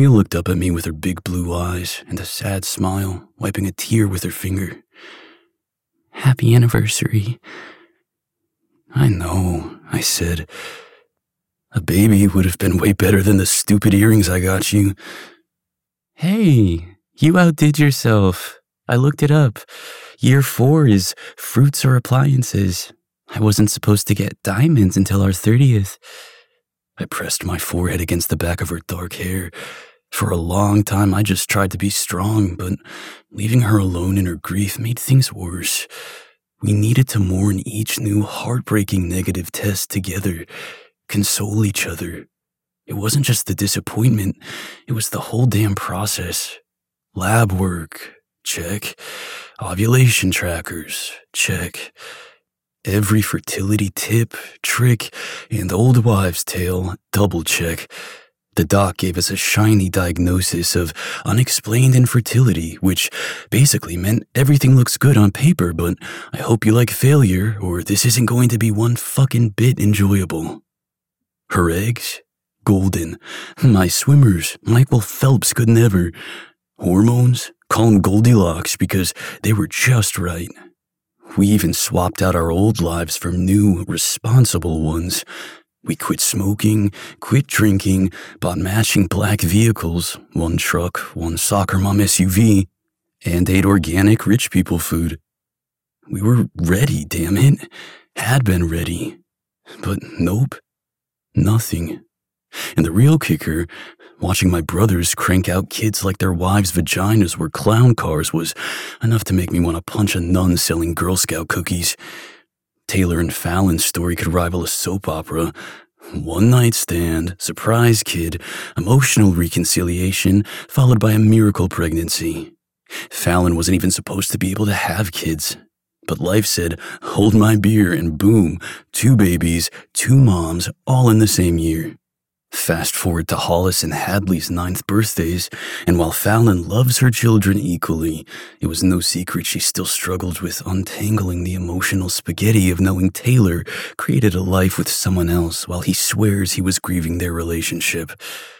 Camille looked up at me with her big blue eyes and a sad smile, wiping a tear with her finger. "Happy anniversary." "I know," I said. "A baby would have been way better than the stupid earrings I got you." "Hey, you outdid yourself. I looked it up. Year 4 is fruits or appliances. I wasn't supposed to get diamonds until our 30th. I pressed my forehead against the back of her dark hair. For a long time, I just tried to be strong, but leaving her alone in her grief made things worse. We needed to mourn each new heartbreaking negative test together, console each other. It wasn't just the disappointment, it was the whole damn process. Lab work, check. Ovulation trackers, check. Every fertility tip, trick, and old wives' tale, double check. The doc gave us a shiny diagnosis of unexplained infertility, which basically meant everything looks good on paper, but I hope you like failure, or this isn't going to be one fucking bit enjoyable. Her eggs? Golden. My swimmers, Michael Phelps could never. Hormones? Call them Goldilocks because they were just right. We even swapped out our old lives for new, responsible ones. We quit smoking, quit drinking, bought matching black vehicles, one truck, one soccer mom SUV, and ate organic rich people food. We were ready, damn it. Had been ready. But nope. Nothing. And the real kicker, watching my brothers crank out kids like their wives' vaginas were clown cars was enough to make me want to punch a nun selling Girl Scout cookies. Taylor and Fallon's story could rival a soap opera. One night stand, surprise kid, emotional reconciliation, followed by a miracle pregnancy. Fallon wasn't even supposed to be able to have kids. But life said, hold my beer, and boom, 2 babies, 2 moms, all in the same year. Fast forward to Hollis and Hadley's 9th birthdays, and while Fallon loves her children equally, it was no secret she still struggled with untangling the emotional spaghetti of knowing Taylor created a life with someone else while he swears he was grieving their relationship.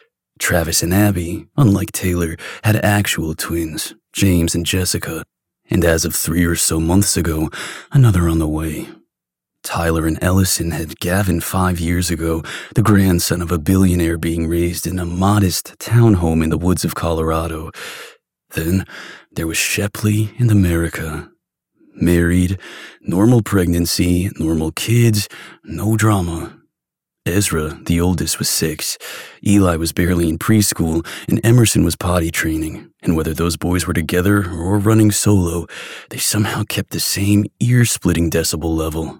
Travis and Abby, unlike Taylor, had actual twins, James and Jessica, and as of 3 or so months ago, another on the way. Tyler and Ellison had Gavin 5 years ago, the grandson of a billionaire being raised in a modest townhome in the woods of Colorado. Then there was Shepley and America. Married, normal pregnancy, normal kids, no drama. Ezra, the oldest, was 6. Eli was barely in preschool, and Emerson was potty training. And whether those boys were together or running solo, they somehow kept the same ear-splitting decibel level.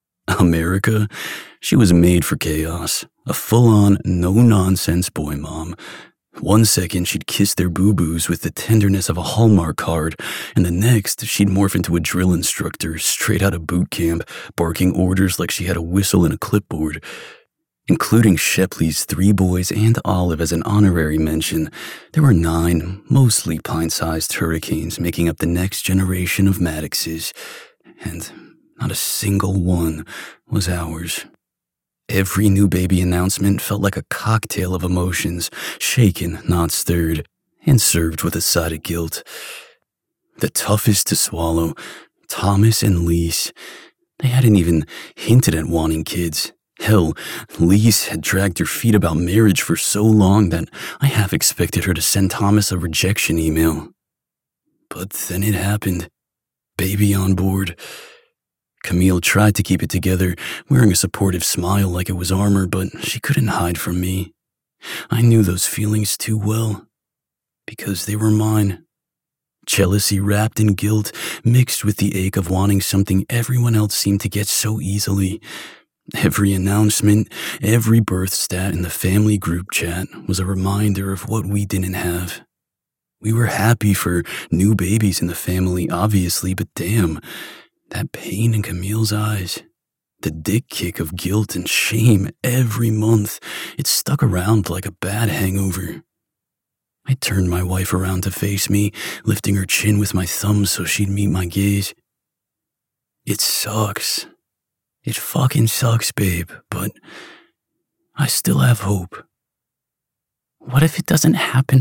America, she was made for chaos, a full-on, no-nonsense boy mom. One second she'd kiss their boo-boos with the tenderness of a Hallmark card, and the next she'd morph into a drill instructor straight out of boot camp, barking orders like she had a whistle and a clipboard. Including Shepley's 3 boys and Olive as an honorary mention, there were 9, mostly pint-sized hurricanes making up the next generation of Maddoxes, and not a single one was ours. Every new baby announcement felt like a cocktail of emotions, shaken, not stirred, and served with a side of guilt. The toughest to swallow, Thomas and Lise. They hadn't even hinted at wanting kids. Hell, Lise had dragged her feet about marriage for so long that I half expected her to send Thomas a rejection email. But then it happened. Baby on board. Camille tried to keep it together, wearing a supportive smile like it was armor, but she couldn't hide from me. I knew those feelings too well, because they were mine. Jealousy wrapped in guilt, mixed with the ache of wanting something everyone else seemed to get so easily. Every announcement, every birth stat in the family group chat was a reminder of what we didn't have. We were happy for new babies in the family, obviously, but damn, that pain in Camille's eyes, the dick kick of guilt and shame every month, it stuck around like a bad hangover. I turned my wife around to face me, lifting her chin with my thumb so she'd meet my gaze. It sucks. It fucking sucks, babe, but I still have hope. What if it doesn't happen